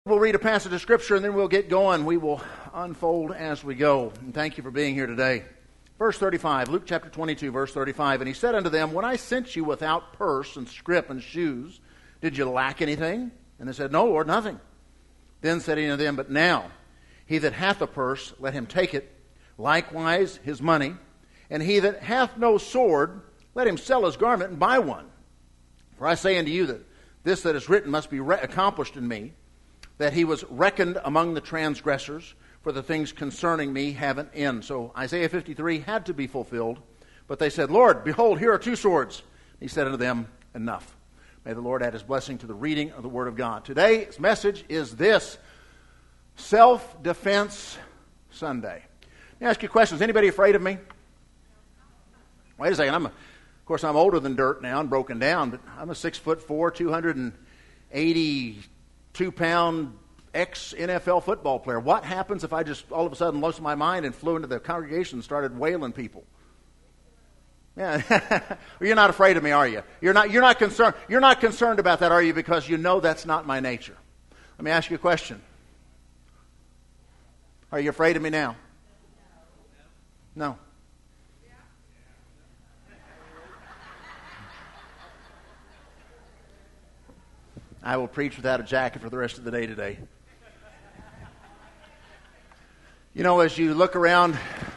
We'll read a passage of Scripture and then we'll get going. We will unfold as we go. And thank you for being here today. Verse 35, Luke chapter 22, verse 35. And he said unto them, When I sent you without purse and scrip and shoes, did you lack anything? And they said, No, Lord, nothing. Then said he unto them, But now he that hath a purse, let him take it, likewise his money. And he that hath no sword, let him sell his garment and buy one. For I say unto you that this that is written must be accomplished in me, that he was reckoned among the transgressors, for the things concerning me have an end. So Isaiah 53 had to be fulfilled. But they said, Lord, behold, here are 2 swords. He said unto them, Enough. May the Lord add his blessing to the reading of the Word of God. Today's message is this: Self-Defense Sunday. Let me ask you a question. Is anybody afraid of me? Wait a second. Of course, I'm older than dirt now and broken down, but I'm a 6'4", 282-pound ex-NFL football player. What happens if I just all of a sudden lost my mind and flew into the congregation and started wailing people? Yeah, you're not afraid of me, are you? You're not concerned. You're not concerned about that, are you? Because you know that's not my nature. Let me ask you a question. Are you afraid of me now? No. I will preach without a jacket for the rest of the day today. You know, as you look around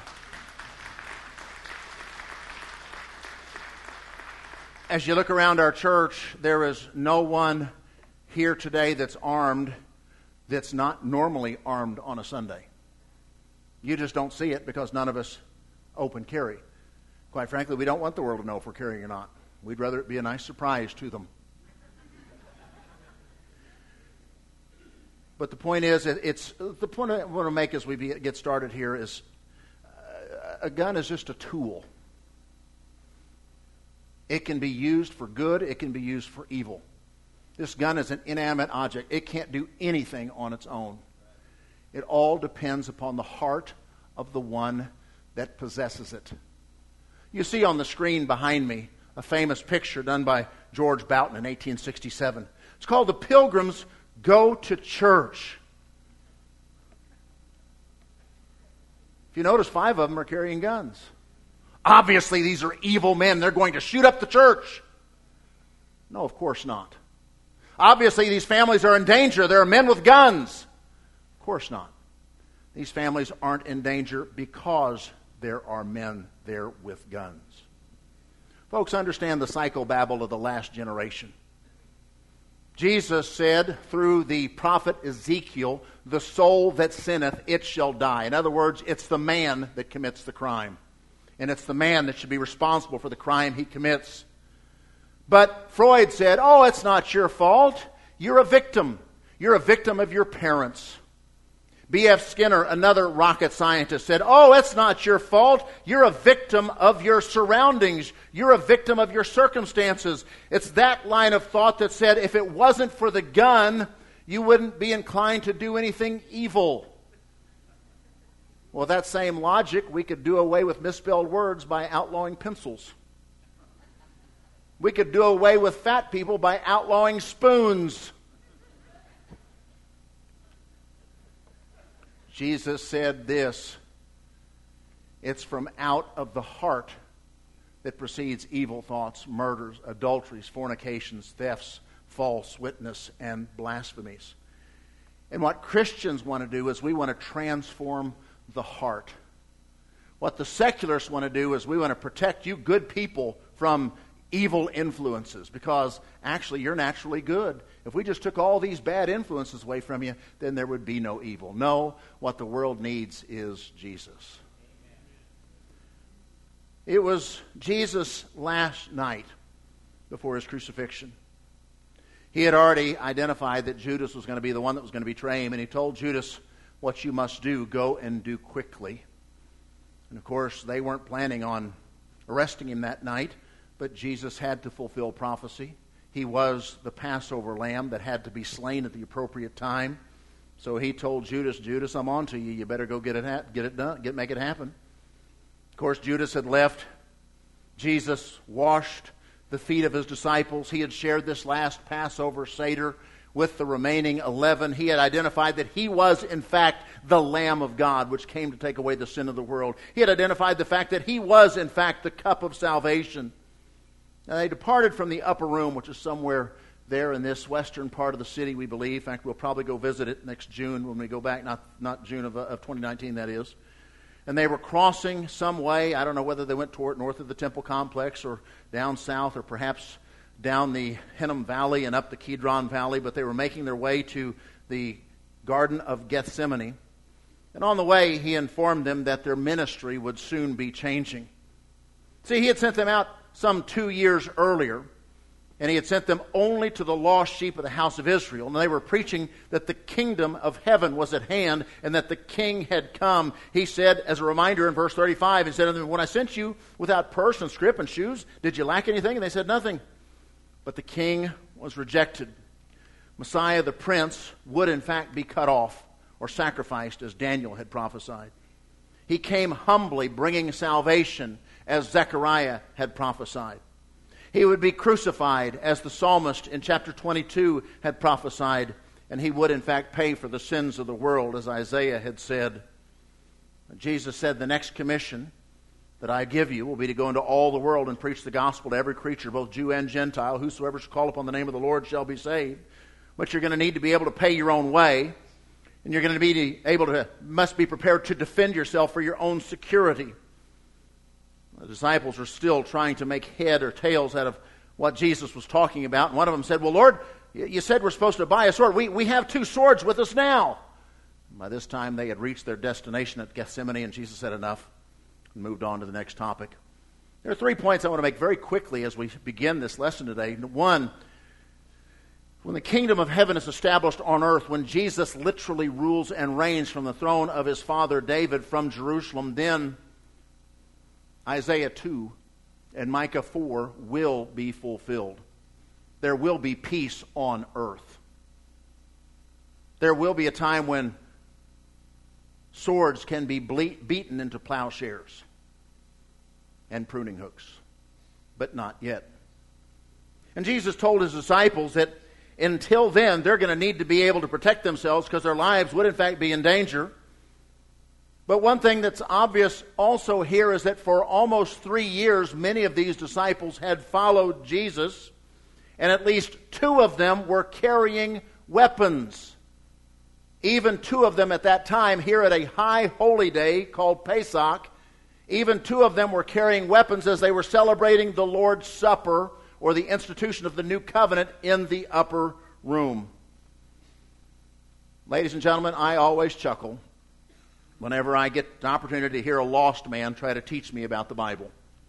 our church, there is no one here today that's armed that's not normally armed on a Sunday. You just don't see it because none of us open carry. Quite frankly, we don't want the world to know if we're carrying or not. We'd rather it be a nice surprise to them. But the point is, the point I want to make as we get started here is a gun is just a tool. It can be used for good. It can be used for evil. This gun is an inanimate object. It can't do anything on its own. It all depends upon the heart of the one that possesses it. You see on the screen behind me a famous picture done by George Boughton in 1867. It's called The Pilgrims Go to Church. If you notice, 5 of them are carrying guns. Obviously, these are evil men. They're going to shoot up the church. No, of course not. Obviously, these families are in danger. There are men with guns. Of course not. These families aren't in danger because there are men there with guns. Folks, understand the psychobabble of the last generation. Jesus said through the prophet Ezekiel, the soul that sinneth, it shall die. In other words, it's the man that commits the crime. And it's the man that should be responsible for the crime he commits. But Freud said, oh, it's not your fault. You're a victim. You're a victim of your parents. B.F. Skinner, another rocket scientist, said, oh, it's not your fault. You're a victim of your surroundings. You're a victim of your circumstances. It's that line of thought that said, if it wasn't for the gun, you wouldn't be inclined to do anything evil. Well, that same logic, we could do away with misspelled words by outlawing pencils. We could do away with fat people by outlawing spoons. Jesus said this: it's from out of the heart that proceeds evil thoughts, murders, adulteries, fornications, thefts, false witness, and blasphemies. And what Christians want to do is we want to transform the heart. What the secularists want to do is we want to protect you good people from evil influences, because actually you're naturally good. If we just took all these bad influences away from you, then there would be no evil. No, what the world needs is Jesus. It was Jesus' last night before his crucifixion. He had already identified that Judas was going to be the one that was going to betray him, and he told Judas, what you must do, go and do quickly. And of course, they weren't planning on arresting him that night, but Jesus had to fulfill prophecy. He was the Passover lamb that had to be slain at the appropriate time. So he told Judas, Judas, I'm on to you. You better go get it done, make it happen. Of course, Judas had left. Jesus washed the feet of his disciples. He had shared this last Passover Seder with the remaining 11. He had identified that he was, in fact, the Lamb of God, which came to take away the sin of the world. He had identified the fact that he was, in fact, the cup of salvation. Now, they departed from the upper room, which is somewhere there in this western part of the city, we believe. In fact, we'll probably go visit it next June when we go back, not June of 2019, that is. And they were crossing some way. I don't know whether they went toward north of the temple complex or down south or perhaps down the Hinnom Valley and up the Kidron Valley, but they were making their way to the Garden of Gethsemane. And on the way, he informed them that their ministry would soon be changing. See, he had sent them out some 2 years earlier, and he had sent them only to the lost sheep of the house of Israel. And they were preaching that the kingdom of heaven was at hand and that the king had come. He said, as a reminder in verse 35, he said to them, when I sent you without purse and scrip and shoes, did you lack anything? And they said, nothing. But the king was rejected. Messiah, the prince, would in fact be cut off or sacrificed as Daniel had prophesied. He came humbly, bringing salvation as Zechariah had prophesied. He would be crucified as the psalmist in chapter 22 had prophesied, and he would in fact pay for the sins of the world as Isaiah had said. Jesus said, the next commission that I give you will be to go into all the world and preach the gospel to every creature, both Jew and Gentile. Whosoever shall call upon the name of the Lord shall be saved. But you're going to need to be able to pay your own way, and you're going to must be prepared to defend yourself for your own security. The disciples are still trying to make head or tails out of what Jesus was talking about. And one of them said, well, Lord, you said we're supposed to buy a sword. We have 2 swords with us now. And by this time, they had reached their destination at Gethsemane, and Jesus said enough and moved on to the next topic. There are 3 points I want to make very quickly as we begin this lesson today. 1, when the kingdom of heaven is established on earth, when Jesus literally rules and reigns from the throne of his father David from Jerusalem, then Isaiah 2 and Micah 4 will be fulfilled. There will be peace on earth. There will be a time when swords can be beaten into plowshares and pruning hooks, but not yet. And Jesus told his disciples that until then, they're going to need to be able to protect themselves because their lives would in fact be in danger. But one thing that's obvious also here is that for almost 3 years, many of these disciples had followed Jesus, and at least 2 of them were carrying weapons. Even 2 of them at that time, here at a high holy day called Pesach, even 2 of them were carrying weapons as they were celebrating the Lord's Supper, or the institution of the new covenant, in the upper room. Ladies and gentlemen, I always chuckle whenever I get the opportunity to hear a lost man try to teach me about the Bible.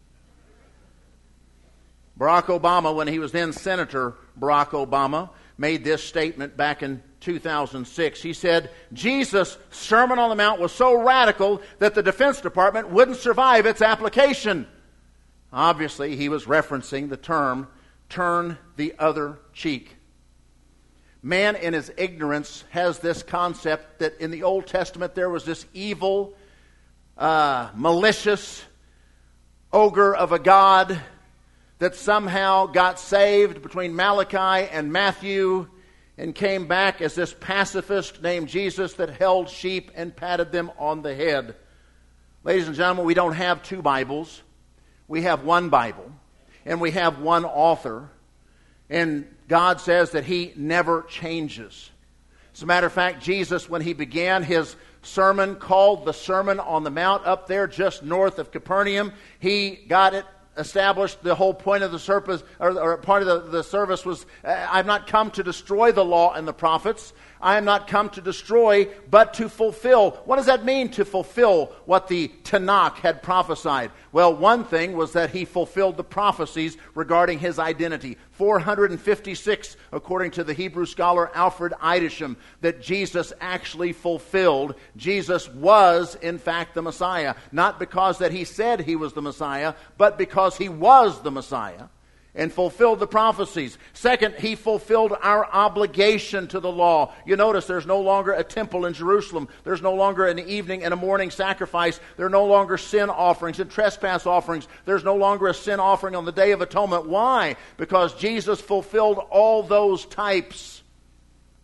Barack Obama, when he was then Senator Barack Obama, made this statement back in 2006. He said, Jesus' Sermon on the Mount was so radical that the Defense Department wouldn't survive its application. Obviously, he was referencing the term, turn the other cheek. Man in his ignorance has this concept that in the Old Testament there was this evil, malicious ogre of a God that somehow got saved between Malachi and Matthew and came back as this pacifist named Jesus that held sheep and patted them on the head. Ladies and gentlemen, we don't have 2 Bibles. We have 1 Bible, and we have 1 author, and God says that he never changes. As a matter of fact, Jesus, when he began his sermon called the Sermon on the Mount up there just north of Capernaum, he got it established. The whole point of the service, or part of the service was, I've not come to destroy the law and the prophets. I am not come to destroy, but to fulfill. What does that mean, to fulfill what the Tanakh had prophesied? Well, one thing was that he fulfilled the prophecies regarding his identity. 456, according to the Hebrew scholar Alfred Idisham, that Jesus actually fulfilled. Jesus was, in fact, the Messiah. Not because that he said he was the Messiah, but because he was the Messiah and fulfilled the prophecies. Second, he fulfilled our obligation to the law. You notice there's no longer a temple in Jerusalem. There's no longer an evening and a morning sacrifice. There are no longer sin offerings and trespass offerings. There's no longer a sin offering on the Day of Atonement. Why? Because Jesus fulfilled all those types.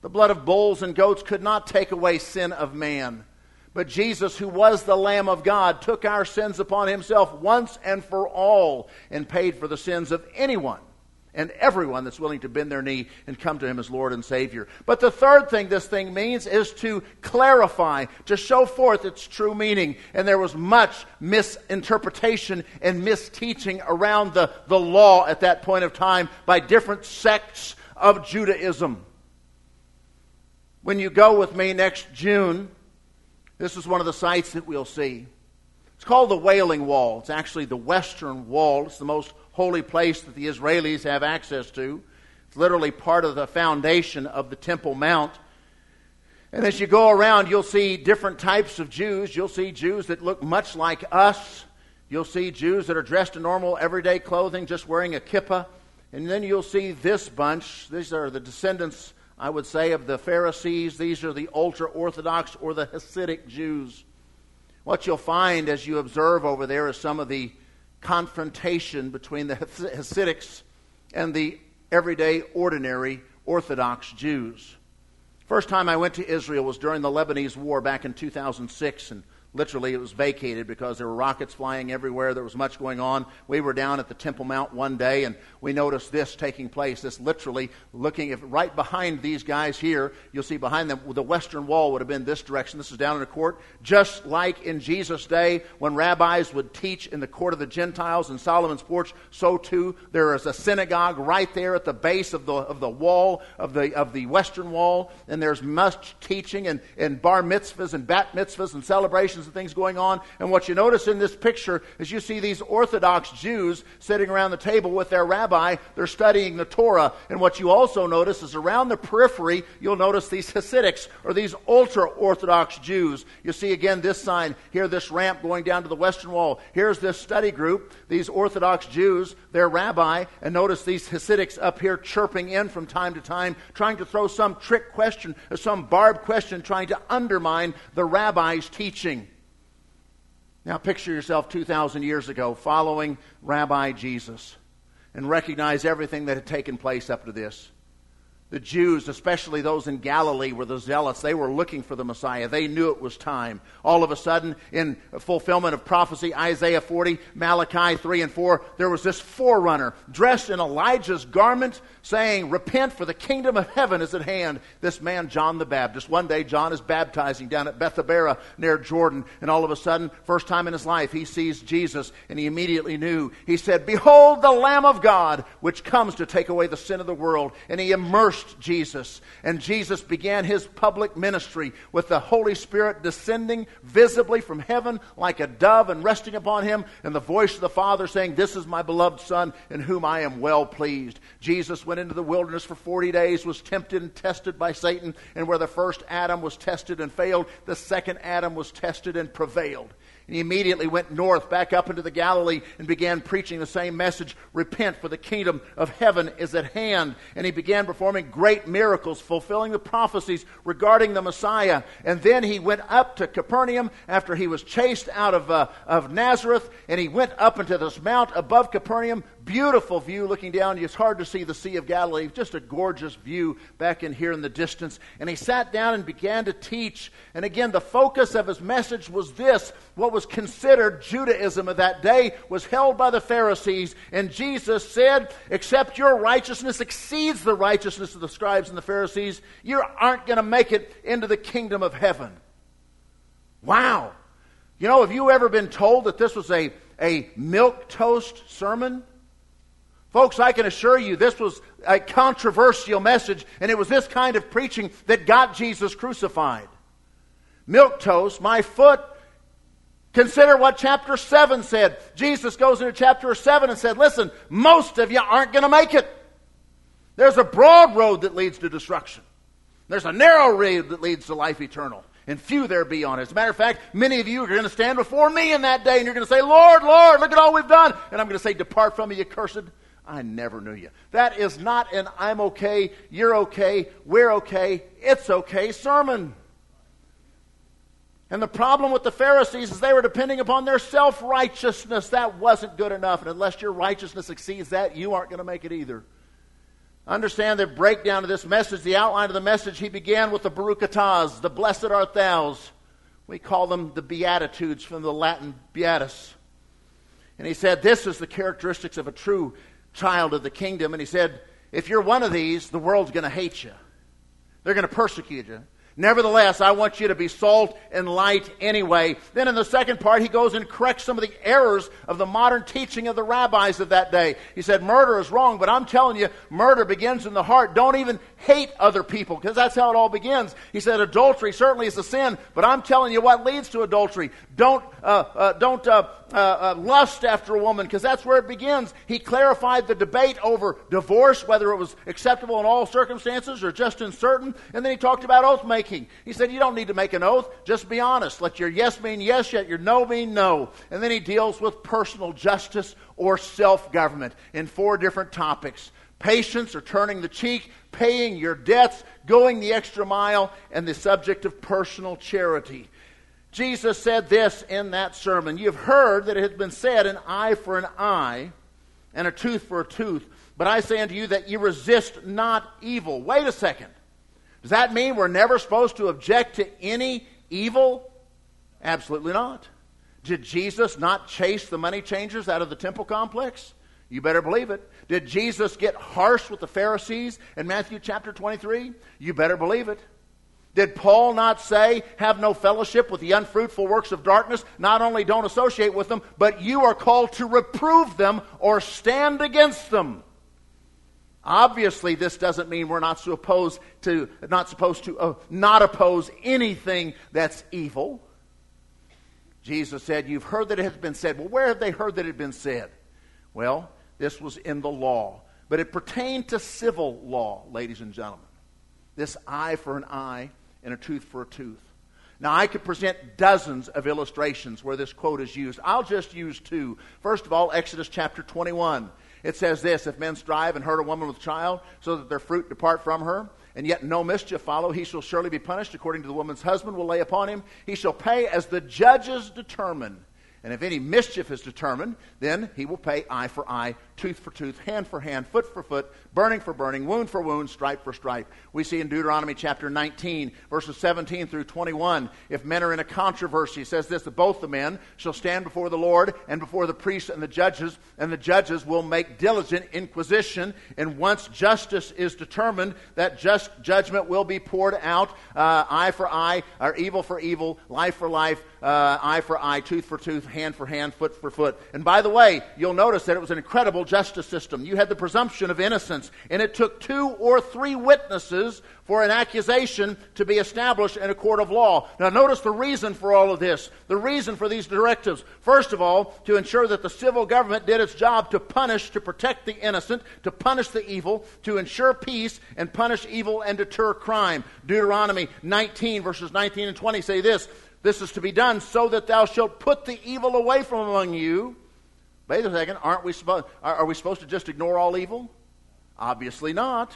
The blood of bulls and goats could not take away sin of man. But Jesus, who was the Lamb of God, took our sins upon himself once and for all and paid for the sins of anyone and everyone that's willing to bend their knee and come to him as Lord and Savior. But the third thing this thing means is to clarify, to show forth its true meaning. And there was much misinterpretation and misteaching around the law at that point of time by different sects of Judaism. When you go with me next June, this is one of the sites that we'll see. It's called the Wailing Wall. It's actually the Western Wall. It's the most holy place that the Israelis have access to. It's literally part of the foundation of the Temple Mount. And as you go around, you'll see different types of Jews. You'll see Jews that look much like us. You'll see Jews that are dressed in normal, everyday clothing, just wearing a kippah. And then you'll see this bunch. These are the descendants, I would say, of the Pharisees. These are the ultra-Orthodox or the Hasidic Jews. What you'll find as you observe over there is some of the confrontation between the Hasidics and the everyday, ordinary Orthodox Jews. First time I went to Israel was during the Lebanese War back in 2006, and literally it was vacated because there were rockets flying everywhere. There was much going on. We were down at the Temple Mount one day, and we noticed this taking place. This literally looking right behind these guys here. You'll see behind them the Western Wall would have been this direction. This is down in the court. Just like in Jesus' day when rabbis would teach in the court of the Gentiles in Solomon's porch, so too there is a synagogue right there at the base of the wall of the Western Wall, and there's much teaching and bar mitzvahs and bat mitzvahs and celebrations and things going on. And what you notice in this picture is you see these Orthodox Jews sitting around the table with their rabbi. They're studying the Torah. And what you also notice is around the periphery, you'll notice these Hasidics or these ultra-Orthodox Jews. You see again this sign here, this ramp going down to the Western Wall. Here's this study group, these Orthodox Jews, their rabbi, and notice these Hasidics up here chirping in from time to time, trying to throw some trick question or some barbed question, trying to undermine the rabbi's teaching. Now picture yourself 2,000 years ago following Rabbi Jesus and recognize everything that had taken place up to this. The Jews, especially those in Galilee, were the zealots. They were looking for the Messiah. They knew it was time. All of a sudden, in fulfillment of prophecy, Isaiah 40, Malachi 3 and 4, there was this forerunner dressed in Elijah's garment saying, "Repent, for the kingdom of heaven is at hand." This man, John the Baptist. One day, John is baptizing down at Bethabara near Jordan. And all of a sudden, first time in his life, he sees Jesus, and he immediately knew. He said, "Behold the Lamb of God, which comes to take away the sin of the world." And he immersed Jesus. And Jesus began his public ministry with the Holy Spirit descending visibly from heaven like a dove and resting upon him, and the voice of the Father saying, "This is my beloved Son in whom I am well pleased." Jesus went into the wilderness for 40 days, was tempted and tested by Satan, and where the first Adam was tested and failed, the second Adam was tested and prevailed. And he immediately went north, back up into the Galilee, and began preaching the same message. "Repent, for the kingdom of heaven is at hand." And he began performing great miracles, fulfilling the prophecies regarding the Messiah. And then he went up to Capernaum after he was chased out of Nazareth, and he went up into this mount above Capernaum. Beautiful view looking down. It's hard to see the Sea of Galilee. Just a gorgeous view back in here in the distance. And he sat down and began to teach. And again, the focus of his message was this. What was considered Judaism of that day was held by the Pharisees. And Jesus said, "Except your righteousness exceeds the righteousness of the scribes and the Pharisees, you aren't going to make it into the kingdom of heaven." Wow. You know, have you ever been told that this was a milquetoast sermon? Folks, I can assure you this was a controversial message, and it was this kind of preaching that got Jesus crucified. Milquetoast, my foot. Consider what chapter 7 said. Jesus goes into chapter 7 and said, "Listen, most of you aren't going to make it. There's a broad road that leads to destruction. There's a narrow road that leads to life eternal, and few there be on it. As a matter of fact, many of you are going to stand before me in that day, and you're going to say, 'Lord, Lord, look at all we've done.' And I'm going to say, 'Depart from me, you cursed. I never knew you.'" That is not an "I'm okay, you're okay, we're okay, it's okay" sermon. And the problem with the Pharisees is they were depending upon their self-righteousness. That wasn't good enough. And unless your righteousness exceeds that, you aren't going to make it either. Understand the breakdown of this message, the outline of the message. He began with the Baruch Atahs, the blessed art thous. We call them the Beatitudes from the Latin beatus. And he said, this is the characteristics of a true child of the kingdom. And he said, if you're one of these, the world's going to hate you. They're going to persecute you. Nevertheless, I want you to be salt and light anyway. Then in the second part, he goes and corrects some of the errors of the modern teaching of the rabbis of that day. He said, murder is wrong, but I'm telling you, murder begins in the heart. Don't even hate other people, because that's how it all begins. He said, adultery certainly is a sin, but I'm telling you what leads to adultery. Don't lust after a woman, because that's where it begins. He clarified the debate over divorce, whether it was acceptable in all circumstances or just in certain. And then he talked about oath making. He said, you don't need to make an oath. Just be honest. Let your yes mean yes, yet your no mean no. And then he deals with personal justice or self-government in 4 different topics. Patience or turning the cheek, paying your debts, going the extra mile, and the subject of personal charity. Jesus said this in that sermon. You've heard that it has been said, an eye for an eye and a tooth for a tooth. But I say unto you that ye resist not evil. Wait a second. Does that mean we're never supposed to object to any evil? Absolutely not. Did Jesus not chase the money changers out of the temple complex? You better believe it. Did Jesus get harsh with the Pharisees in Matthew chapter 23? You better believe it. Did Paul not say, have no fellowship with the unfruitful works of darkness? Not only don't associate with them, but you are called to reprove them or stand against them. Obviously, this doesn't mean we're not supposed to not oppose anything that's evil. Jesus said, you've heard that it has been said. Well, where have they heard that it had been said? Well, this was in the law. But it pertained to civil law, ladies and gentlemen. This eye for an eye and a tooth for a tooth. Now, I could present dozens of illustrations where this quote is used. I'll just use 2. First of all, Exodus chapter 21. It says this, if men strive and hurt a woman with child, so that their fruit depart from her, and yet no mischief follow, he shall surely be punished according to the woman's husband will lay upon him. He shall pay as the judges determine. And if any mischief is determined, then he will pay eye for eye, tooth for tooth, hand for hand, foot for foot, burning for burning, wound for wound, stripe for stripe. We see in Deuteronomy chapter 19, verses 17 through 21, if men are in a controversy, it says this, that both the men shall stand before the Lord and before the priests and the judges will make diligent inquisition, and once justice is determined, that just judgment will be poured out, eye for eye, or evil for evil, life for life, eye for eye, tooth for tooth, hand for hand, foot for foot. And by the way, you'll notice that it was an incredible justice system. You had the presumption of innocence, and it took 2 or 3 witnesses for an accusation to be established in a court of law. Now notice the reason for all of this, the reason for these directives. First of all, to ensure that the civil government did its job to punish, to protect the innocent, to punish the evil, to ensure peace, and punish evil and deter crime. Deuteronomy 19, verses 19 and 20 say this, this is to be done so that thou shalt put the evil away from among you. Wait a second, are we supposed to just ignore all evil? Obviously not.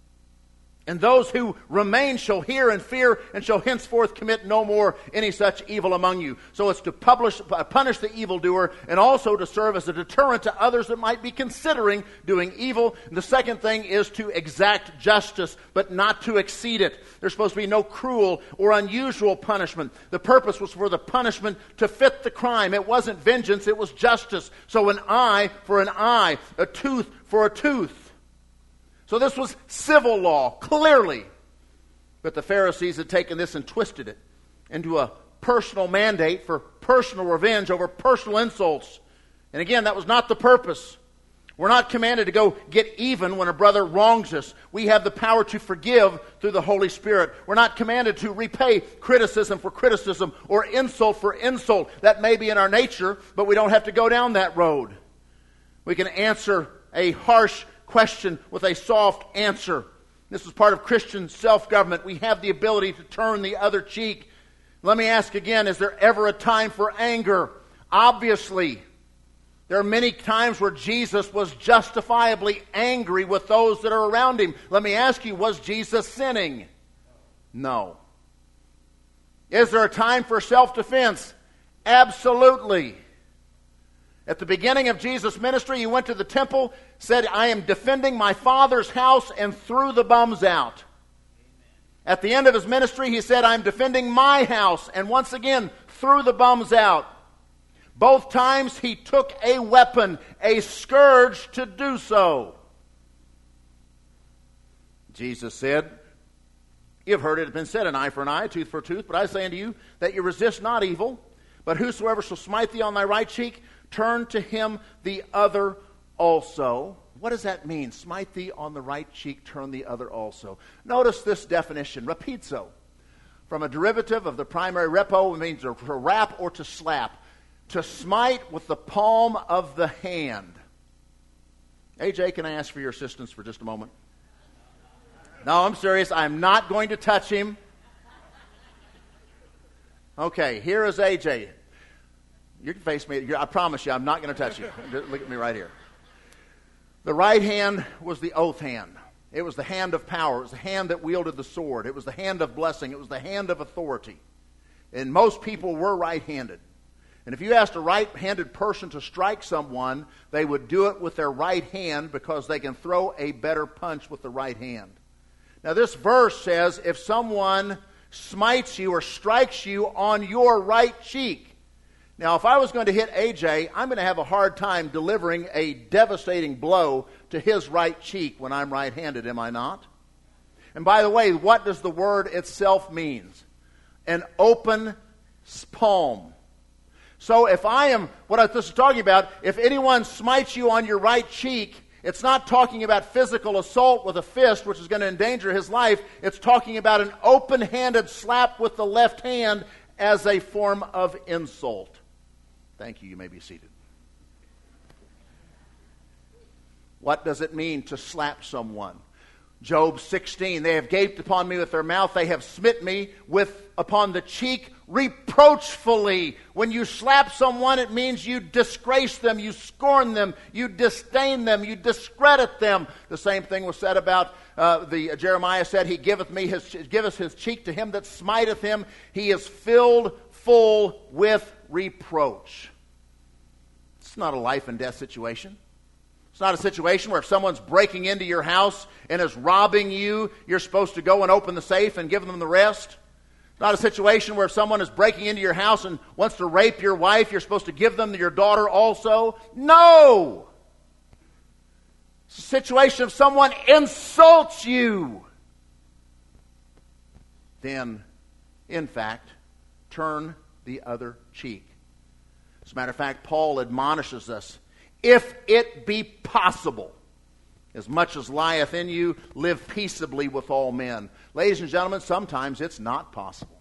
And those who remain shall hear and fear and shall henceforth commit no more any such evil among you. So it's to punish the evildoer and also to serve as a deterrent to others that might be considering doing evil. And the second thing is to exact justice, but not to exceed it. There's supposed to be no cruel or unusual punishment. The purpose was for the punishment to fit the crime. It wasn't vengeance, it was justice. So an eye for an eye, a tooth for a tooth. So this was civil law, clearly. But the Pharisees had taken this and twisted it into a personal mandate for personal revenge over personal insults. And again, that was not the purpose. We're not commanded to go get even when a brother wrongs us. We have the power to forgive through the Holy Spirit. We're not commanded to repay criticism for criticism or insult for insult. That may be in our nature, but we don't have to go down that road. We can answer a harsh question with a soft answer. This is part of Christian self-government. We have the ability to turn the other cheek. Let me ask again, is there ever a time for anger? Obviously. There are many times where Jesus was justifiably angry with those that are around him. Let me ask you, was Jesus sinning? No. Is there a time for self-defense? Absolutely. At the beginning of Jesus' ministry, he went to the temple, said, I am defending my Father's house, and threw the bums out. At the end of his ministry, he said, I'm defending my house, and once again threw the bums out. Both times he took a weapon, a scourge, to do so. Jesus said, you have heard it has been said, an eye for an eye, a tooth for a tooth, but I say unto you that you resist not evil, but whosoever shall smite thee on thy right cheek, turn to him the other also. What does that mean? Smite thee on the right cheek, turn the other also. Notice this definition, rapizo. From a derivative of the primary repo, it means to rap or to slap. To smite with the palm of the hand. AJ, can I ask for your assistance for just a moment? No, I'm serious. I'm not going to touch him. Okay, here is AJ. You can face me. I promise you, I'm not going to touch you. Look at me right here. The right hand was the oath hand. It was the hand of power. It was the hand that wielded the sword. It was the hand of blessing. It was the hand of authority. And most people were right-handed. And if you asked a right-handed person to strike someone, they would do it with their right hand because they can throw a better punch with the right hand. Now this verse says if someone smites you or strikes you on your right cheek. Now, if I was going to hit AJ, I'm going to have a hard time delivering a devastating blow to his right cheek when I'm right-handed, am I not? And by the way, what does the word itself mean? An open palm. So if this is talking about, if anyone smites you on your right cheek, it's not talking about physical assault with a fist, which is going to endanger his life. It's talking about an open-handed slap with the left hand as a form of insult. Thank you. You may be seated. What does it mean to slap someone? Job 16, they have gaped upon me with their mouth. They have smit me upon the cheek reproachfully. When you slap someone, it means you disgrace them, you scorn them, you disdain them, you discredit them. The same thing was said about Jeremiah said, He giveth his cheek to him that smiteth him. He is filled full with reproach. It's not a life and death situation. It's not a situation where if someone's breaking into your house and is robbing you, you're supposed to go and open the safe and give them the rest. It's not a situation where if someone is breaking into your house and wants to rape your wife, you're supposed to give them your daughter also. No! It's a situation if someone insults you. Then, in fact, turn the other cheek. As a matter of fact, Paul admonishes us, if it be possible, as much as lieth in you, live peaceably with all men. Ladies and gentlemen, sometimes it's not possible.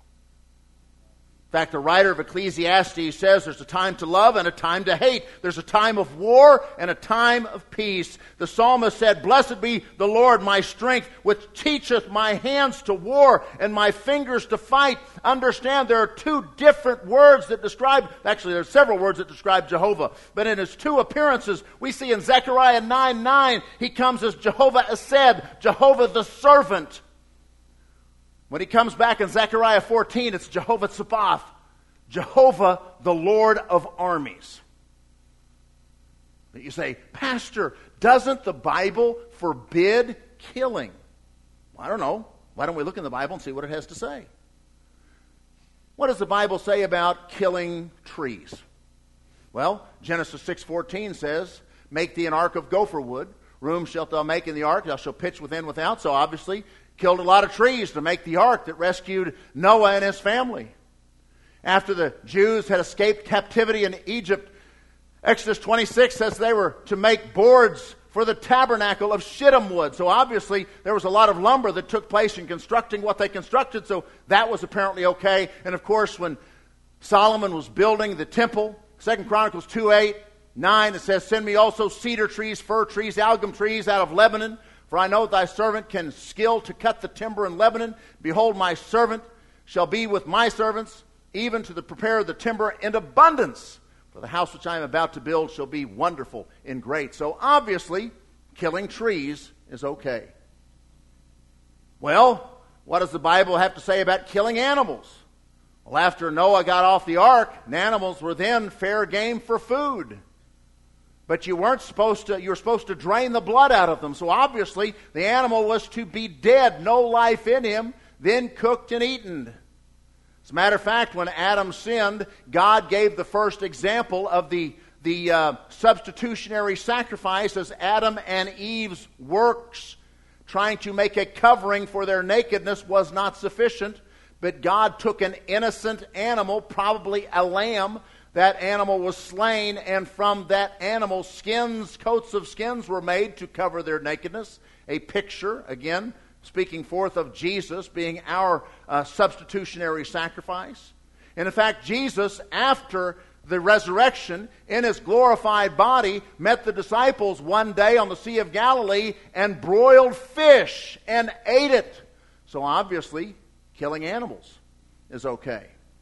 In fact, the writer of Ecclesiastes says there's a time to love and a time to hate. There's a time of war and a time of peace. The psalmist said, Blessed be the Lord, my strength, which teacheth my hands to war and my fingers to fight. Understand there are two different words that describe, actually there are several words that describe Jehovah. But in his two appearances, we see in Zechariah 9:9, he comes as Jehovah Esed, Jehovah the servant. When he comes back in Zechariah 14, it's Jehovah Tsabaoth, Jehovah the Lord of armies. But you say, Pastor, doesn't the Bible forbid killing? Well, I don't know. Why don't we look in the Bible and see what it has to say? What does the Bible say about killing trees? Well, Genesis 6:14 says, Make thee an ark of gopher wood. Room shalt thou make in the ark, thou shalt pitch within without. So obviously, killed a lot of trees to make the ark that rescued Noah and his family. After the Jews had escaped captivity in Egypt, Exodus 26 says they were to make boards for the tabernacle of shittim wood. So obviously there was a lot of lumber that took place in constructing what they constructed, so that was apparently okay. And of course, when Solomon was building the temple, 2 Chronicles 2:8-9, it says, Send me also cedar trees, fir trees, algum trees out of Lebanon, for I know thy servant can skill to cut the timber in Lebanon. Behold, my servant shall be with my servants, even to the prepare of the timber in abundance. For the house which I am about to build shall be wonderful and great. So obviously, killing trees is okay. Well, what does the Bible have to say about killing animals? Well, after Noah got off the ark, the animals were then fair game for food. But you were supposed to drain the blood out of them. So obviously the animal was to be dead, no life in him, then cooked and eaten. As a matter of fact, when Adam sinned, God gave the first example of the substitutionary sacrifice as Adam and Eve's works, trying to make a covering for their nakedness, was not sufficient. But God took an innocent animal, probably a lamb. That animal was slain, and from that animal, coats of skins were made to cover their nakedness. A picture, again, speaking forth of Jesus being our substitutionary sacrifice. And in fact, Jesus, after the resurrection, in his glorified body, met the disciples one day on the Sea of Galilee and broiled fish and ate it. So obviously, killing animals is okay.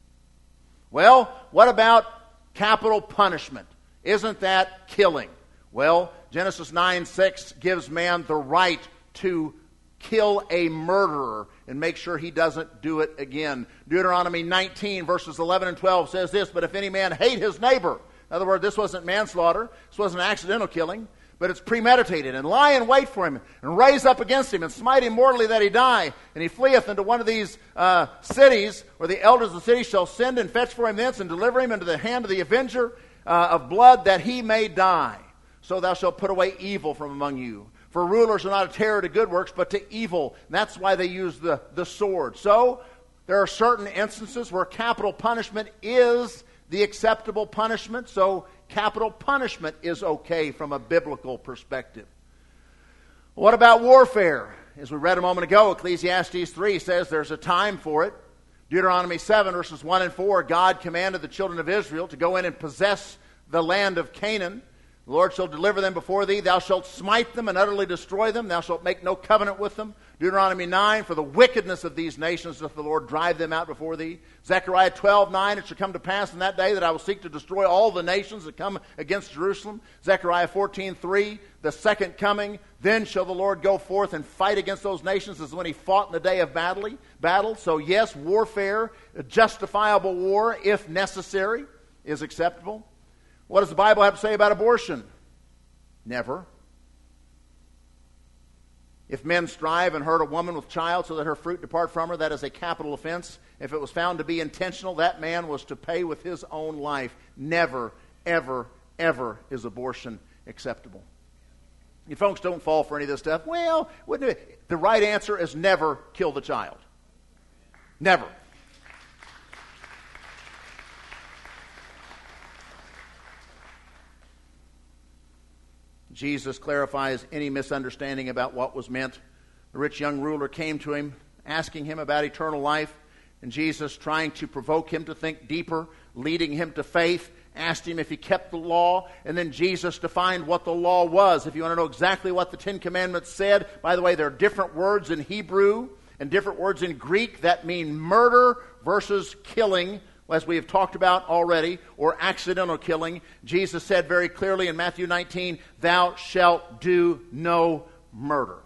Well, what about capital punishment? Isn't that killing? Well, Genesis 9:6 gives man the right to kill a murderer and make sure he doesn't do it again. Deuteronomy 19 verses 11 and 12 says this, "But if any man hate his neighbor," in other words, this wasn't manslaughter, this wasn't accidental killing, but it's premeditated, "and lie in wait for him, and raise up against him, and smite him mortally that he die, and he fleeth into one of these cities, where the elders of the city shall send and fetch for him thence, and deliver him into the hand of the avenger of blood, that he may die. So thou shalt put away evil from among you. For rulers are not a terror to good works, but to evil." And that's why they use the sword. So there are certain instances where capital punishment is the acceptable punishment. So capital punishment is okay from a biblical perspective. What about warfare? As we read a moment ago, Ecclesiastes 3 says there's a time for it. Deuteronomy 7 verses 1 and 4, God commanded the children of Israel to go in and possess the land of Canaan. "The Lord shall deliver them before thee. Thou shalt smite them and utterly destroy them. Thou shalt make no covenant with them." Deuteronomy 9, "For the wickedness of these nations doth the Lord drive them out before thee." Zechariah 12:9, "It shall come to pass in that day that I will seek to destroy all the nations that come against Jerusalem." Zechariah 14:3, "The second coming, then shall the Lord go forth and fight against those nations as when he fought in the day of battle." So yes, warfare, a justifiable war, if necessary, is acceptable. What does the Bible have to say about abortion? Never. "If men strive and hurt a woman with child so that her fruit depart from her, that is a capital offense. If it was found to be intentional, that man was to pay with his own life." Never, ever, ever is abortion acceptable. You folks don't fall for any of this stuff. Well, wouldn't it? The right answer is never kill the child. Never. Jesus clarifies any misunderstanding about what was meant. The rich young ruler came to him, asking him about eternal life, and Jesus, trying to provoke him to think deeper, leading him to faith, asked him if he kept the law, and then Jesus defined what the law was. If you want to know exactly what the Ten Commandments said, by the way, there are different words in Hebrew and different words in Greek that mean murder versus killing, as we have talked about already, or accidental killing. Jesus said very clearly in Matthew 19, "Thou shalt do no murder."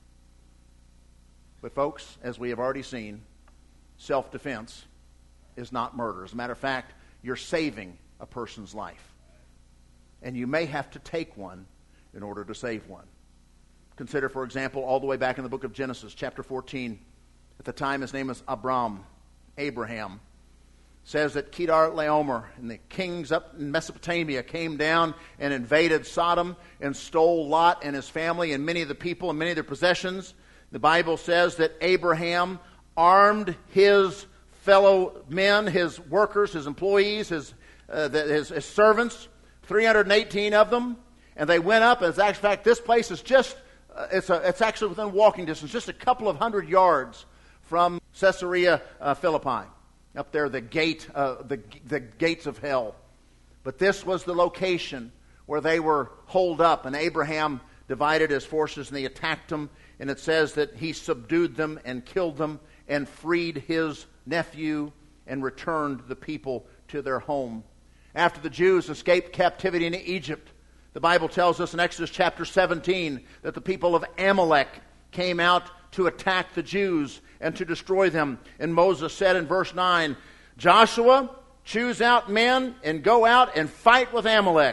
But folks, as we have already seen, self-defense is not murder. As a matter of fact, you're saving a person's life. And you may have to take one in order to save one. Consider, for example, all the way back in the book of Genesis, chapter 14. At the time, his name was Abraham. Says that Kedar-Laomer and the kings up in Mesopotamia came down and invaded Sodom and stole Lot and his family and many of the people and many of their possessions. The Bible says that Abraham armed his fellow men, his workers, his employees, his servants, 318 of them, and they went up. As a matter of fact, this place is just, it's actually within walking distance, just a couple of hundred yards from Caesarea Philippi. Up there, the gates of hell. But this was the location where they were holed up, and Abraham divided his forces and they attacked them, and it says that he subdued them and killed them and freed his nephew and returned the people to their home. After the Jews escaped captivity in Egypt, the Bible tells us in Exodus chapter 17 that the people of Amalek came out to attack the Jews and to destroy them. And Moses said in verse 9, "Joshua, choose out men and go out and fight with Amalek."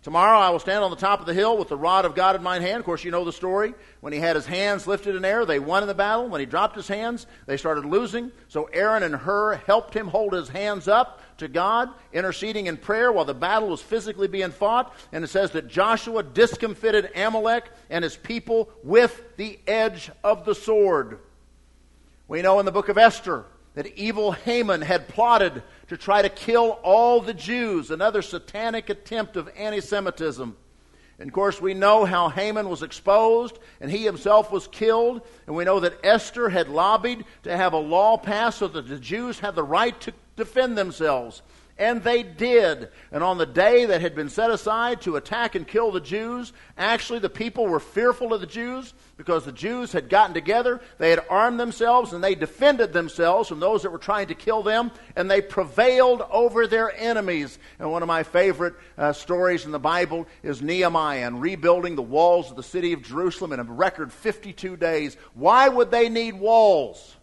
Tomorrow I will stand on the top of the hill with the rod of God in mine hand. Of course, you know the story. When he had his hands lifted in air, they won in the battle. When he dropped his hands, they started losing. So Aaron and Hur helped him hold his hands up to God, interceding in prayer while the battle was physically being fought. And it says that Joshua discomfited Amalek and his people with the edge of the sword. We know in the book of Esther that evil Haman had plotted to try to kill all the Jews, another satanic attempt of anti-Semitism. And of course, we know how Haman was exposed and he himself was killed. And we know that Esther had lobbied to have a law passed so that the Jews had the right to defend themselves. And they did. And on the day that had been set aside to attack and kill the Jews, actually the people were fearful of the Jews because the Jews had gotten together, they had armed themselves, and they defended themselves from those that were trying to kill them, and they prevailed over their enemies. And one of my favorite stories in the Bible is Nehemiah and rebuilding the walls of the city of Jerusalem in a record 52 days. Why would they need walls?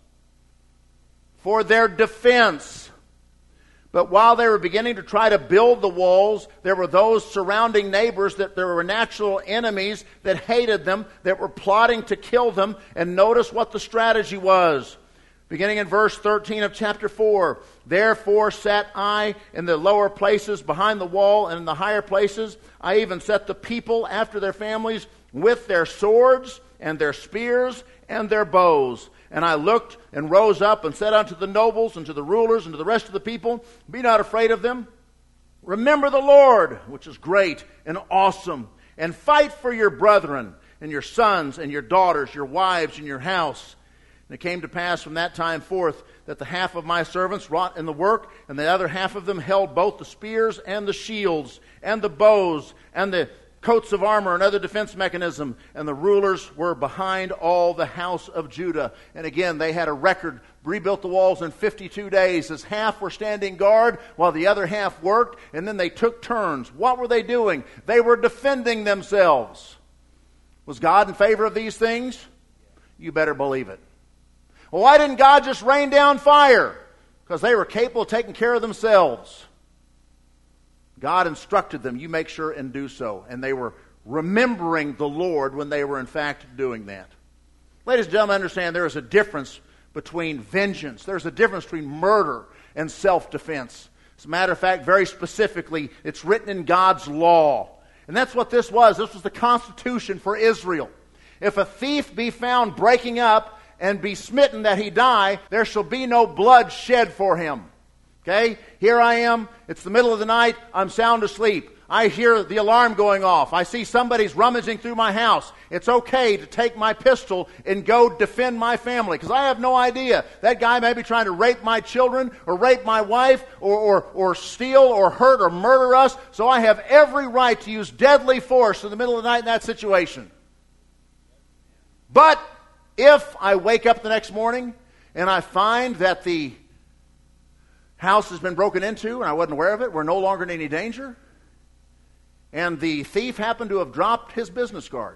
For their defense. But while they were beginning to try to build the walls, there were those surrounding neighbors that there were natural enemies that hated them, that were plotting to kill them. And notice what the strategy was. Beginning in verse 13 of chapter 4. Therefore sat I in the lower places behind the wall, and in the higher places I even set the people after their families with their swords and their spears and their bows. And I looked and rose up and said unto the nobles and to the rulers and to the rest of the people, be not afraid of them. Remember the Lord, which is great and awesome, and fight for your brethren and your sons and your daughters, your wives and your house. And it came to pass from that time forth that the half of my servants wrought in the work, and the other half of them held both the spears and the shields and the bows and the coats of armor and other defense mechanism, and the rulers were behind all the house of Judah. And again, they had a record, rebuilt the walls in 52 days, as half were standing guard while the other half worked, and then they took turns. What were they doing? They were defending themselves. Was God in favor of these things? You better believe it. Well, why didn't God just rain down fire? Because they were capable of taking care of themselves. God instructed them, you make sure and do so. And they were remembering the Lord when they were in fact doing that. Ladies and gentlemen, understand there is a difference between vengeance. There's a difference between murder and self-defense. As a matter of fact, very specifically, it's written in God's law. And that's what this was. This was the Constitution for Israel. If a thief be found breaking up and be smitten that he die, there shall be no blood shed for him. Okay, here I am, it's the middle of the night, I'm sound asleep. I hear the alarm going off. I see somebody's rummaging through my house. It's okay to take my pistol and go defend my family, because I have no idea. That guy may be trying to rape my children or rape my wife or steal or hurt or murder us, so I have every right to use deadly force in the middle of the night in that situation. But if I wake up the next morning and I find that the house has been broken into and I wasn't aware of it, we're no longer in any danger, and the thief happened to have dropped his business card,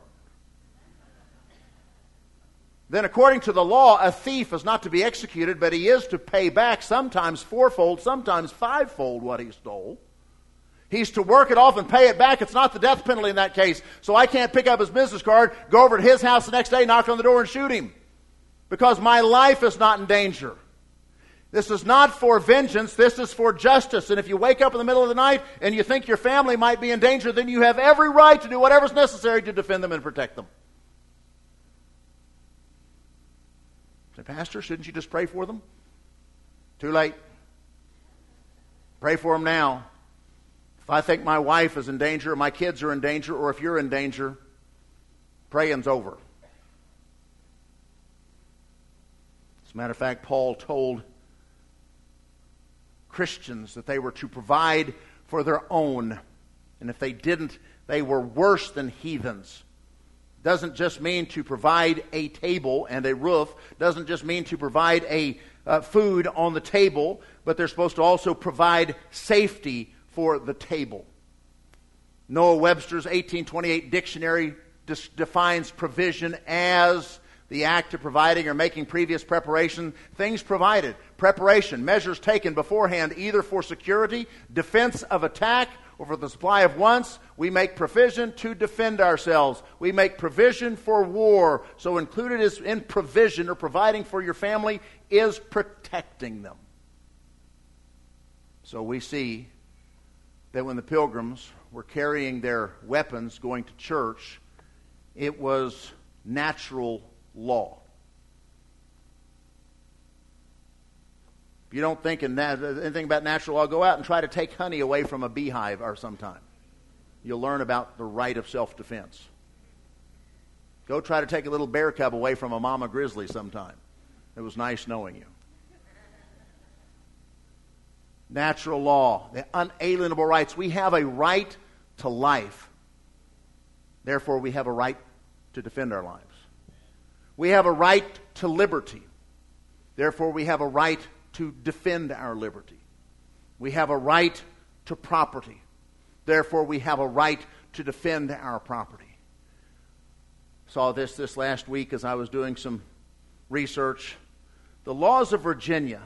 then according to the law, a thief is not to be executed, but he is to pay back sometimes fourfold, sometimes fivefold what he stole. He's to work it off and pay it back. It's not the death penalty in that case. So I can't pick up his business card, go over to his house the next day, knock on the door and shoot him, because my life is not in danger. This is not for vengeance, this is for justice. And if you wake up in the middle of the night and you think your family might be in danger, then you have every right to do whatever's necessary to defend them and protect them. Say, Pastor, shouldn't you just pray for them? Too late. Pray for them now. If I think my wife is in danger, or my kids are in danger, or if you're in danger, praying's over. As a matter of fact, Paul told Christians that they were to provide for their own. And if they didn't, they were worse than heathens. Doesn't just mean to provide a table and a roof. Doesn't just mean to provide a food on the table. But they're supposed to also provide safety for the table. Noah Webster's 1828 dictionary defines provision as the act of providing or making previous preparation, things provided, preparation, measures taken beforehand either for security, defense of attack, or for the supply of wants, we make provision to defend ourselves. We make provision for war. So included is in provision or providing for your family is protecting them. So we see that when the Pilgrims were carrying their weapons going to church, it was natural law. If you don't think anything about natural law, go out and try to take honey away from a beehive or sometime. You'll learn about the right of self-defense. Go try to take a little bear cub away from a mama grizzly sometime. It was nice knowing you. Natural law, the unalienable rights. We have a right to life. Therefore, we have a right to defend our lives. We have a right to liberty. Therefore, we have a right to defend our liberty. We have a right to property. Therefore, we have a right to defend our property. Saw this last week as I was doing some research. The laws of Virginia,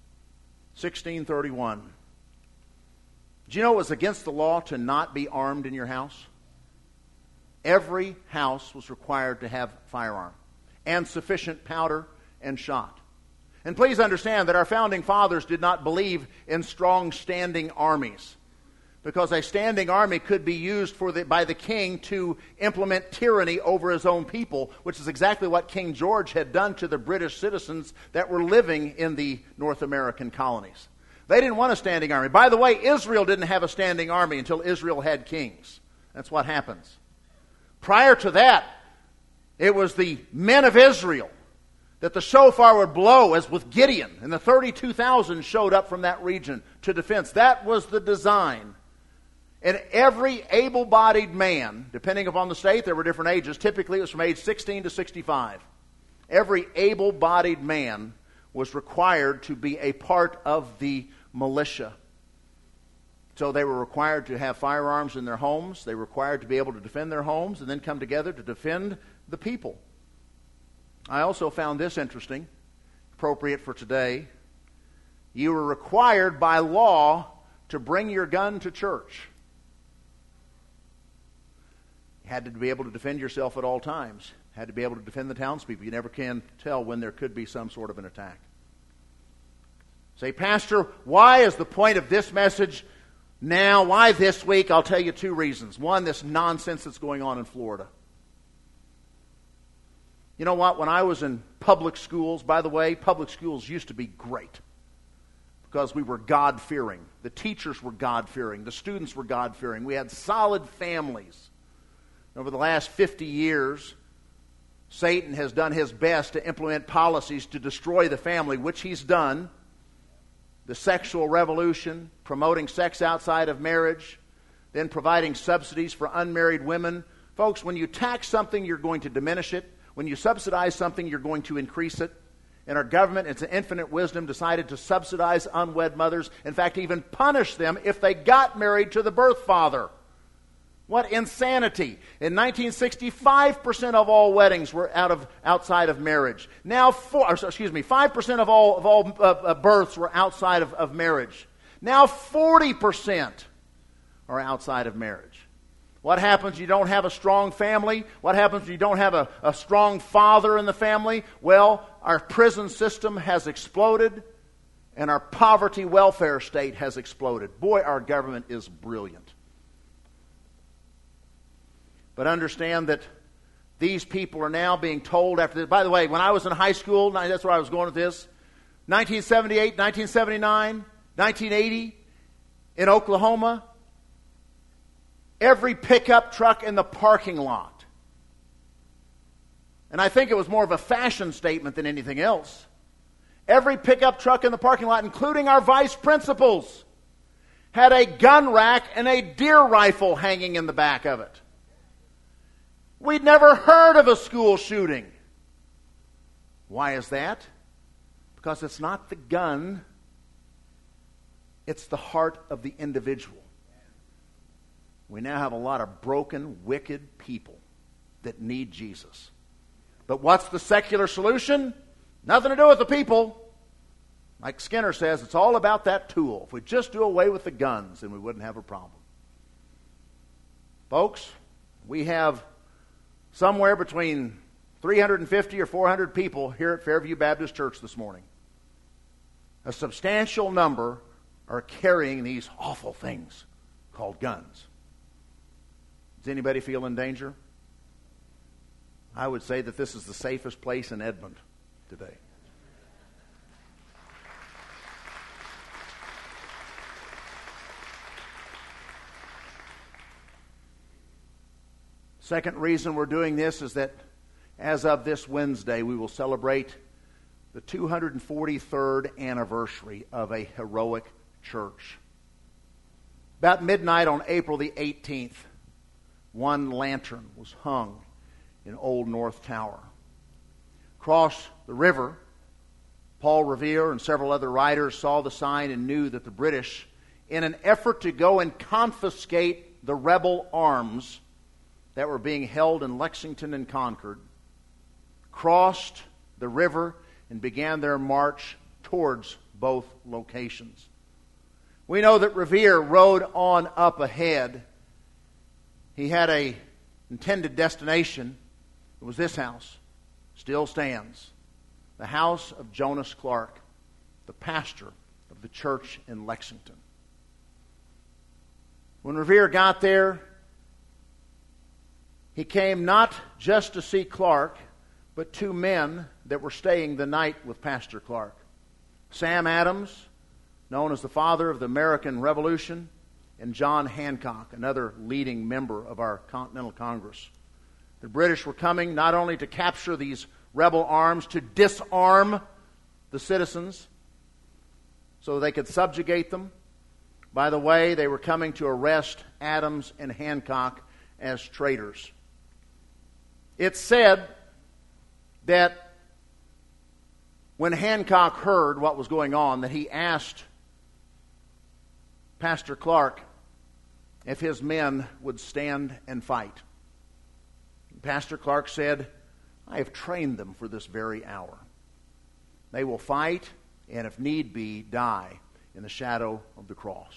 1631. Do you know it was against the law to not be armed in your house? Every house was required to have firearm and sufficient powder and shot. And please understand that our founding fathers did not believe in strong standing armies, because a standing army could be used by the king to implement tyranny over his own people, which is exactly what King George had done to the British citizens that were living in the North American colonies. They didn't want a standing army. By the way, Israel didn't have a standing army until Israel had kings. That's what happens. Prior to that, it was the men of Israel that the shofar would blow, as with Gideon, and the 32,000 showed up from that region to defense. That was the design. And every able-bodied man, depending upon the state, there were different ages. Typically, it was from age 16 to 65. Every able-bodied man was required to be a part of the militia. So they were required to have firearms in their homes. They were required to be able to defend their homes and then come together to defend the people. I also found this interesting, appropriate for today. You were required by law to bring your gun to church. You had to be able to defend yourself at all times. Had to be able to defend the townspeople. You never can tell when there could be some sort of an attack. Say, Pastor, why is the point of this message now? Why this week? I'll tell you two reasons. One, this nonsense that's going on in Florida. You know what? When I was in public schools, by the way, public schools used to be great because we were God-fearing. The teachers were God-fearing. The students were God-fearing. We had solid families. Over the last 50 years, Satan has done his best to implement policies to destroy the family, which he's done. The sexual revolution, promoting sex outside of marriage, then providing subsidies for unmarried women. Folks, when you tax something, you're going to diminish it. When you subsidize something, you're going to increase it. And our government, in its infinite wisdom, decided to subsidize unwed mothers. In fact, even punish them if they got married to the birth father. What insanity. In 1960, 5% of all weddings were outside of marriage. Now, 5% of all births were outside of marriage. Now 40% are outside of marriage. What happens when you don't have a strong family? What happens when you don't have a strong father in the family? Well, our prison system has exploded, and our poverty welfare state has exploded. Boy, our government is brilliant. But understand that these people are now being told after this. By the way, when I was in high school, that's where I was going with this, 1978, 1979, 1980, in Oklahoma, every pickup truck in the parking lot. And I think it was more of a fashion statement than anything else. Every pickup truck in the parking lot, including our vice principals, had a gun rack and a deer rifle hanging in the back of it. We'd never heard of a school shooting. Why is that? Because it's not the gun, it's the heart of the individual. We now have a lot of broken, wicked people that need Jesus. But what's the secular solution? Nothing to do with the people. Like Skinner says, it's all about that tool. If we just do away with the guns, then we wouldn't have a problem. Folks, we have somewhere between 350 or 400 people here at Fairview Baptist Church this morning. A substantial number are carrying these awful things called guns. Does anybody feel in danger? I would say that this is the safest place in Edmond today. Second reason we're doing this is that as of this Wednesday, we will celebrate the 243rd anniversary of a heroic church. About midnight on April the 18th, one lantern was hung in Old North Tower. Across the river, Paul Revere and several other writers saw the sign and knew that the British, in an effort to go and confiscate the rebel arms that were being held in Lexington and Concord, crossed the river and began their march towards both locations. We know that Revere rode on up ahead. He had a intended destination. It was this house. Still stands. The house of Jonas Clark, the pastor of the church in Lexington. When Revere got there, he came not just to see Clark, but two men that were staying the night with Pastor Clark. Sam Adams, known as the father of the American Revolution, and John Hancock, another leading member of our Continental Congress. The British were coming not only to capture these rebel arms, to disarm the citizens so they could subjugate them. By the way, they were coming to arrest Adams and Hancock as traitors. It's said that when Hancock heard what was going on, that he asked Pastor Clark if his men would stand and fight. Pastor Clark said, "I have trained them for this very hour. They will fight and, if need be, die in the shadow of the cross."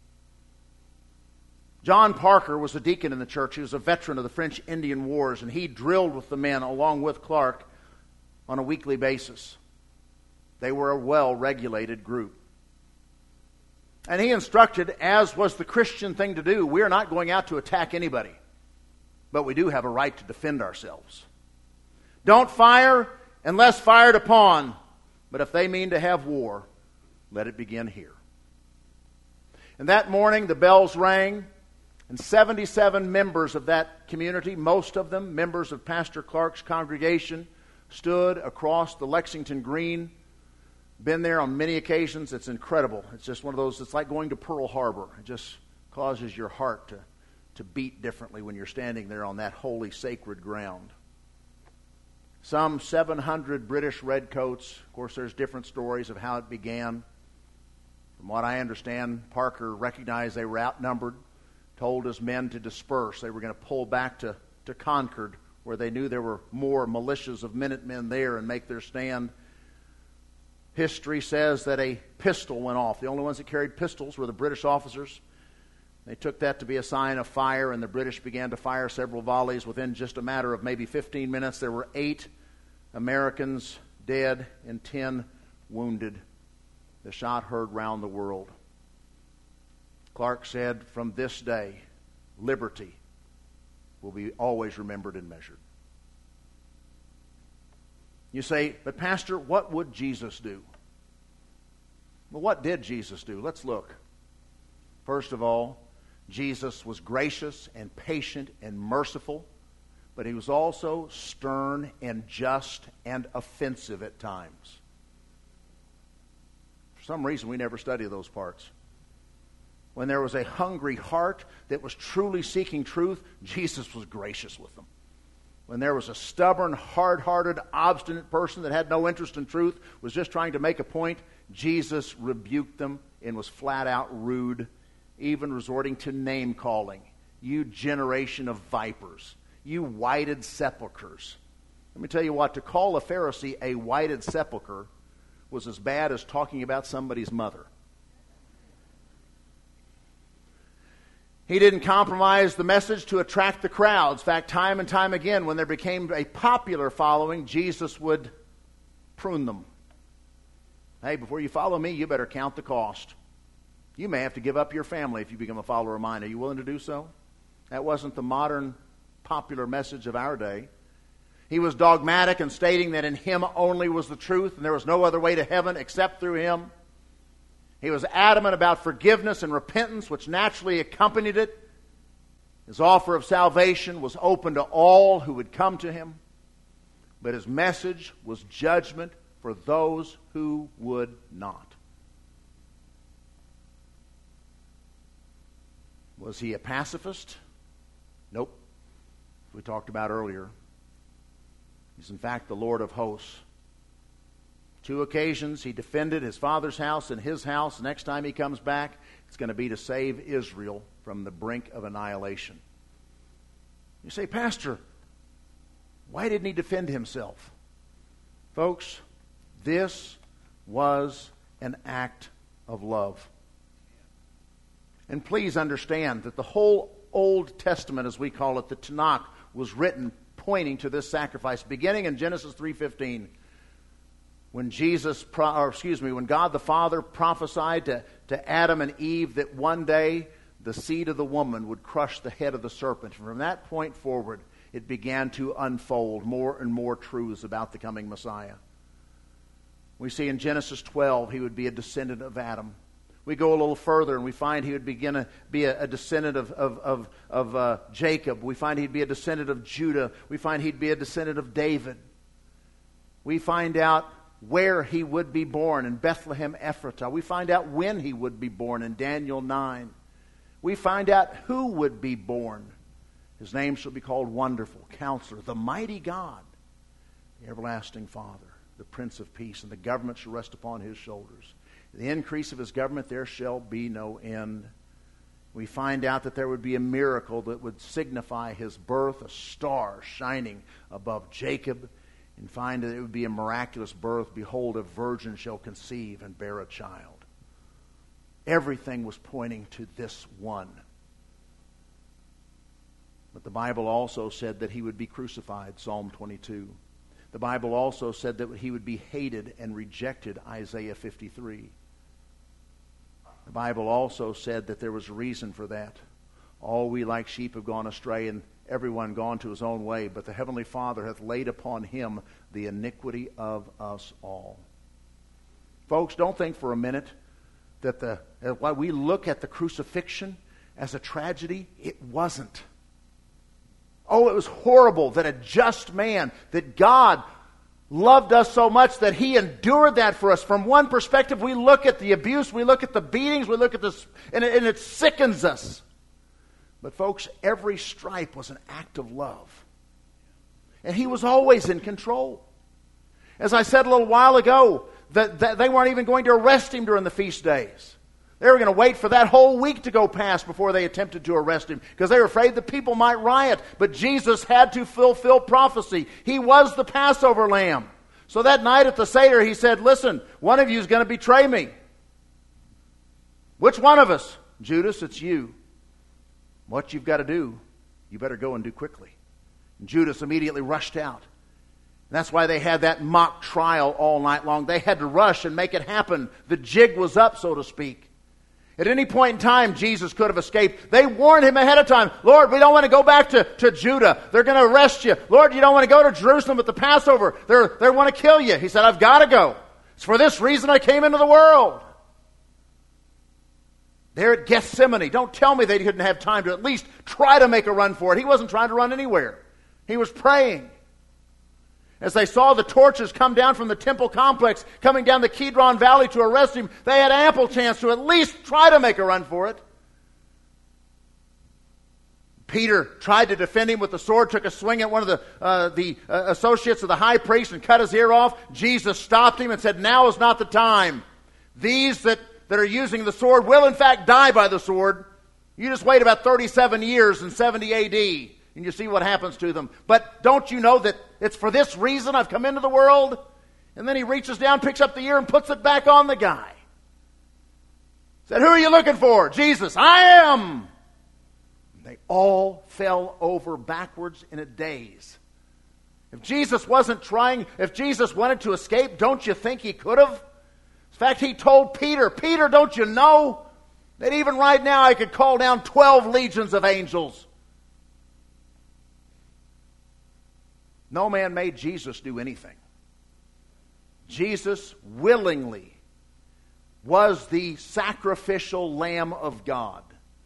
John Parker was a deacon in the church. He was a veteran of the French Indian Wars, and he drilled with the men along with Clark on a weekly basis. They were a well-regulated group. And he instructed, as was the Christian thing to do, we are not going out to attack anybody, but we do have a right to defend ourselves. Don't fire unless fired upon, but if they mean to have war, let it begin here. And that morning the bells rang, and 77 members of that community, most of them members of Pastor Clark's congregation, stood across the Lexington Green. Been there on many occasions. It's incredible. It's just one of those, it's like going to Pearl Harbor. It just causes your heart to beat differently when you're standing there on that holy, sacred ground. Some 700 British redcoats. Of course, there's different stories of how it began. From what I understand, Parker recognized they were outnumbered, told his men to disperse. They were going to pull back to Concord, where they knew there were more militias of Minutemen there, and make their stand. History says that a pistol went off. The only ones that carried pistols were the British officers. They took that to be a sign of fire, and the British began to fire several volleys. Within just a matter of maybe 15 minutes, there were 8 Americans dead and 10 wounded. The shot heard round the world. Clark said, from this day, liberty will be always remembered and measured. You say, but Pastor, what would Jesus do? Well, what did Jesus do? Let's look. First of all, Jesus was gracious and patient and merciful, but he was also stern and just and offensive at times. For some reason, we never study those parts. When there was a hungry heart that was truly seeking truth, Jesus was gracious with them. When there was a stubborn, hard-hearted, obstinate person that had no interest in truth, was just trying to make a point, Jesus rebuked them and was flat out rude, even resorting to name-calling. You generation of vipers. You whited sepulchres. Let me tell you what, to call a Pharisee a whited sepulchre was as bad as talking about somebody's mother. He didn't compromise the message to attract the crowds. In fact, time and time again, when there became a popular following, Jesus would prune them. Hey, before you follow me, you better count the cost. You may have to give up your family if you become a follower of mine. Are you willing to do so? That wasn't the modern popular message of our day. He was dogmatic in stating that in Him only was the truth and there was no other way to heaven except through Him. He was adamant about forgiveness and repentance, which naturally accompanied it. His offer of salvation was open to all who would come to Him. But His message was judgment for those who would not. Was He a pacifist? Nope. As we talked about earlier, He's in fact the Lord of hosts. 2 occasions He defended His Father's house and His house. Next time He comes back, it's going to be to save Israel from the brink of annihilation. You say, Pastor, why didn't He defend Himself? Folks, this was an act of love. And please understand that the whole Old Testament, as we call it, the Tanakh, was written pointing to this sacrifice, beginning in Genesis 3:15. When God the Father prophesied to Adam and Eve that one day the seed of the woman would crush the head of the serpent. From that point forward, it began to unfold more and more truths about the coming Messiah. We see in Genesis 12 He would be a descendant of Adam. We go a little further and we find He would begin to be a descendant of Jacob. We find He'd be a descendant of Judah. We find He'd be a descendant of David. We find out where He would be born in Bethlehem Ephratah. We find out when He would be born in Daniel 9. We find out who would be born. His name shall be called Wonderful, Counselor, the Mighty God, the Everlasting Father, the Prince of Peace, and the government shall rest upon His shoulders. The increase of His government there shall be no end. We find out that there would be a miracle that would signify His birth, a star shining above Jacob, and find that it would be a miraculous birth. Behold, a virgin shall conceive and bear a child. Everything was pointing to this one. But the Bible also said that He would be crucified, Psalm 22. The Bible also said that He would be hated and rejected, Isaiah 53. The Bible also said that there was a reason for that. All we like sheep have gone astray, and everyone gone to his own way, but the Heavenly Father hath laid upon Him the iniquity of us all. Folks, don't think for a minute that while we look at the crucifixion as a tragedy, it wasn't. Oh, it was horrible that a just man, that God loved us so much that He endured that for us. From one perspective, we look at the abuse, we look at the beatings, we look at this, and it sickens us. But folks, every stripe was an act of love. And He was always in control. As I said a little while ago, that they weren't even going to arrest Him during the feast days. They were going to wait for that whole week to go past before they attempted to arrest Him, because they were afraid the people might riot. But Jesus had to fulfill prophecy. He was the Passover lamb. So that night at the Seder, He said, listen, one of you is going to betray me. Which one of us? Judas, it's you. What you've got to do, you better go and do quickly. And Judas immediately rushed out. And that's why they had that mock trial all night long. They had to rush and make it happen. The jig was up, so to speak. At any point in time, Jesus could have escaped. They warned Him ahead of time. Lord, we don't want to go back to Judah. They're going to arrest you. Lord, you don't want to go to Jerusalem at the Passover. They want to kill you. He said, I've got to go. It's for this reason I came into the world. There at Gethsemane, don't tell me they didn't have time to at least try to make a run for it. He wasn't trying to run anywhere. He was praying. As they saw the torches come down from the temple complex, coming down the Kidron Valley to arrest Him, they had ample chance to at least try to make a run for it. Peter tried to defend Him with the sword, took a swing at one of the associates of the high priest and cut his ear off. Jesus stopped him and said, now is not the time. These that are using the sword will in fact die by the sword. You just wait about 37 years in 70 AD and you see what happens to them. But don't you know that it's for this reason I've come into the world? And then He reaches down, picks up the ear and puts it back on the guy. Said, who are you looking for? Jesus. I am. all fell over backwards in a daze. If Jesus wasn't trying, if Jesus wanted to escape, don't you think he could have? In fact, he told Peter, Peter, don't you know that even right now I could call down 12 legions of angels? No man made Jesus do anything. Jesus willingly was the sacrificial Lamb of God.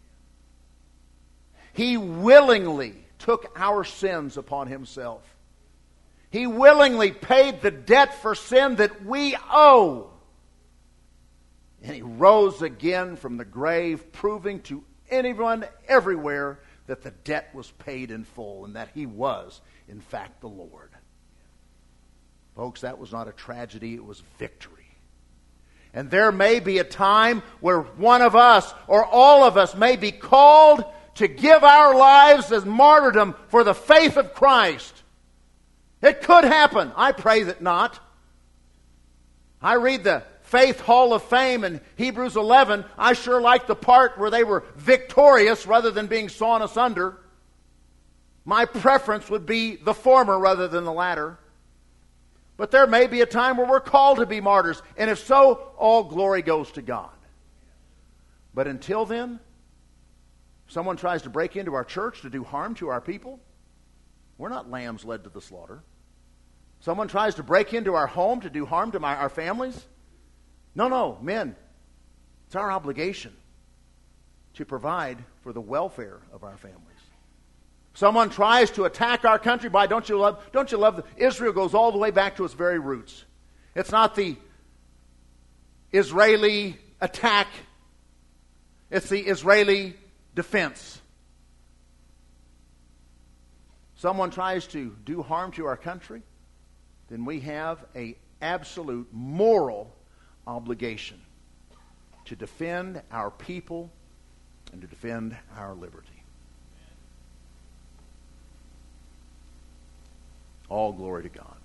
He willingly took our sins upon himself. He willingly paid the debt for sin that we owe. And he rose again from the grave, proving to anyone everywhere that the debt was paid in full and that he was, in fact, the Lord. Folks, that was not a tragedy, it was victory. And there may be a time where one of us or all of us may be called to give our lives as martyrdom for the faith of Christ. It could happen. I pray that not. I read the Faith Hall of Fame in Hebrews 11. I sure like the part where they were victorious rather than being sawn asunder. My preference would be the former rather than the latter. But there may be a time where we're called to be martyrs. And if so, all glory goes to God. But until then, if someone tries to break into our church to do harm to our people, we're not lambs led to the slaughter. Someone tries to break into our home to do harm to our families. No, men. It's our obligation to provide for the welfare of our families. Someone tries to attack our country by, don't you love, Israel goes all the way back to its very roots. It's not the Israeli attack. It's the Israeli defense. Someone tries to do harm to our country, then we have an absolute moral obligation to defend our people and to defend our liberty. All glory to God.